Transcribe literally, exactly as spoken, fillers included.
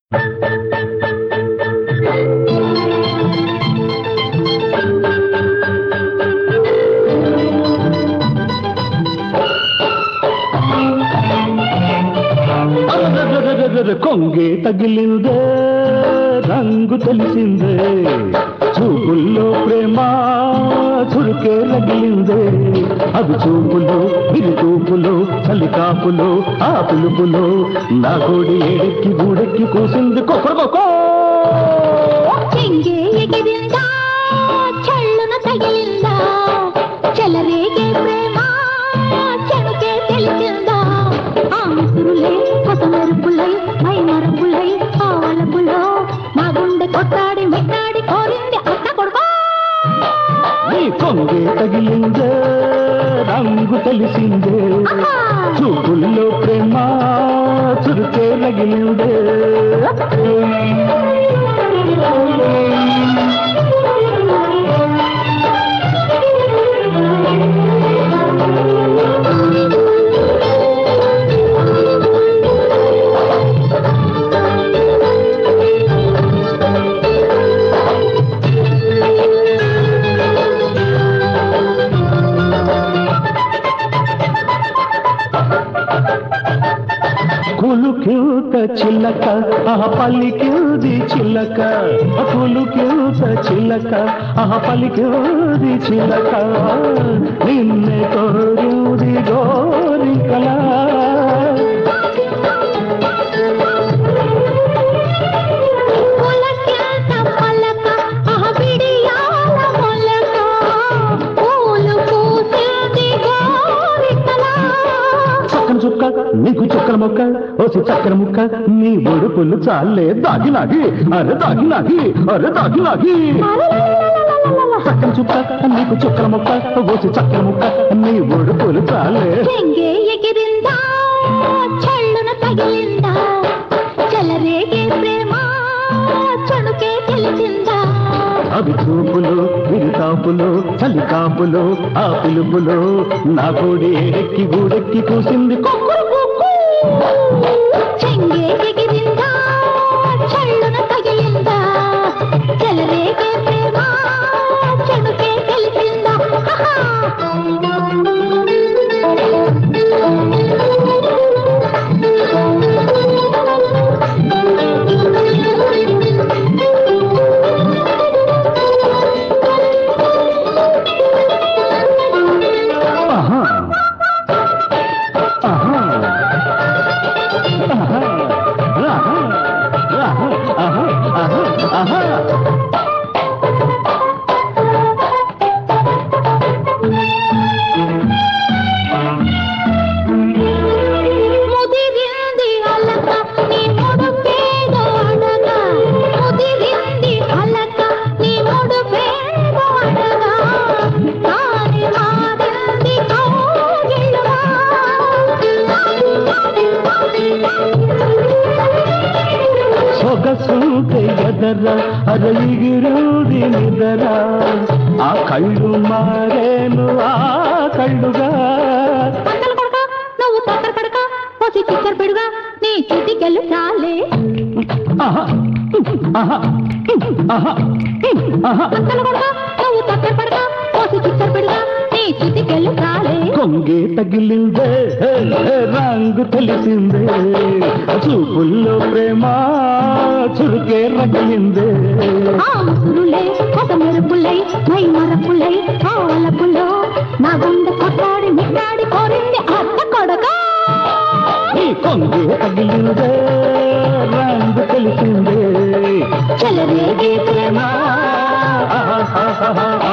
కొంగే తగిలిందే రంగు తెలిసిందే చూపుల్లో ప్రేమ చురుకే రగిలిందే అది చూపులు ఇది చూపులు చలికాపులు ఆ పిలుపులు నా గోడి ఏడెక్కి గూడెక్కి కూసింది కొకరకొకో చెంగే ఎగిరిందా చల్లున తగిలిందా చెలరేగే ప్రేమ చెడుకే తెలిసిందా ఆ ముసురులే కొత్త మెరుపులై మై మరపులై ఆవలపులో నా గుండె కొట్టాడి మిట్టాడి కోరింది అత్త కొడుకో నీ కొంగే తగిలిందే రంగు తెలిసిందే చూపుల్లో ప్రేమ చురుకే రగిలిందే కులుక్యూత చిల్లక ఆ పలికింది చిల్లక కులుక్యూత చిల్లక ఆ పలికింది చిల్లక నిన్నే కోరింది గోరికలా చుక్క నీకు చుక్కల మొక్క ఓసి చక్కెర ముక్క నీ ఒడుపులు చాలే దాగినాగి అరే దాగినాగి అరే దాగినాగి చక్కని చుక్క నీకు చుక్కల మొక్క ఓసి చక్కెర ముక్క నీ ఒడుపులు చాలే చెంగే ఎగిరిందా చల్లున తగిలిందా చెలరేగే ప్రేమ చెడుకే తెలిసిందా అవి చూపులు విరితాపులు చలికాపులు ఆ పిలుపులు నా గూడి ఎక్కి గూడెక్కి కూసింది చెంగే ఎగిరిందా చల్లున తగిలిందా చెలరేగే ప్రేమ చెడుకే తెలిసిందా సొగసుంటే ఎదర అరగిరుది నిదర ఆ కళ్ళు మారేను ఆ కళ్ళుగా నువ్వు తొక్కర పడక పోసి చిక్కర పెడుగా నీ చిటికెళ్ళు చాలే నువ్వు తొక్కర పడక పోసి చిక్కర పెడుగా నీ చిటికెళ్ళు చాలే కొంగే తగిలిందే రంగు తెలిసిందే చూపుల్లో ప్రేమ చురుకే రగిలిందే ఆ ముసురులే కొత్త మెరుపులై మై మరపులై ఆవలపులో నా గుండె కొట్టాడి మిట్టాడి కోరింది అత్త కొడక ఈ కొంగే తగిలిందే రంగు తెలిసిందే చెలరేగే ప్రేమ ఆహా